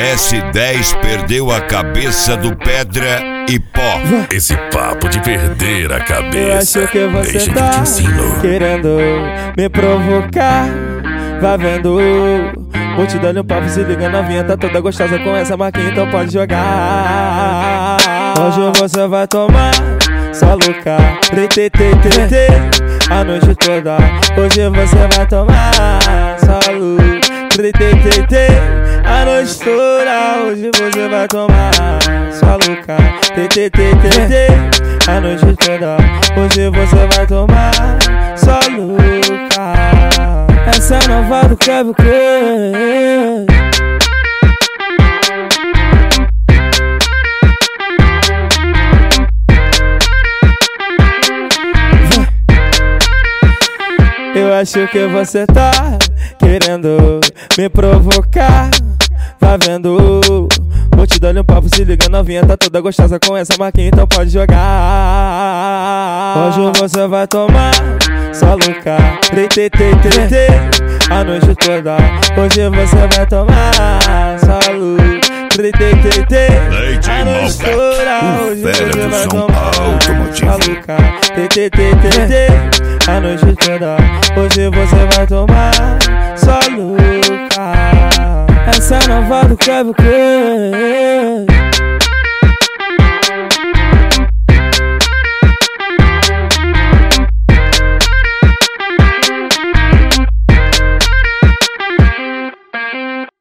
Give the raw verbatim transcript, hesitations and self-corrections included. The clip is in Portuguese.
S dez perdeu a cabeça do Pedra e Pó. Esse papo de perder a cabeça, eu acho que você deixa tá que eu te ensino. querendo me provocar. Vai vendo, vou te dando um papo, se liga, novinha, tá toda gostosa com essa marquinha, então pode jogar. Hoje você vai tomar só louca, tê, tê, tê, tê, a noite toda. Hoje você vai tomar só louca, tê, tê, tê, tê, a noite toda. Hoje você vai tomar só louca, tê, tê, tê, tê, tê, a noite toda. Hoje você vai tomar só louca. Essa é nova do Kevin Craig. Eu acho que você tá querendo me provocar. Vai vendo, vou te dar um papo, se liga, novinha, tá toda gostosa com essa marquinha, então pode jogar. Hoje você vai tomar só louca, tê, tê, tê, tê, tê, a noite toda. Hoje você vai tomar só louca, tê, tê, tê, tê, a noite toda. Hoje você vai tomar só louca, tê, tê, tê, tê, tê, a noite toda. Hoje você vai tomar só louca. Essa é nova do Kevin Craig.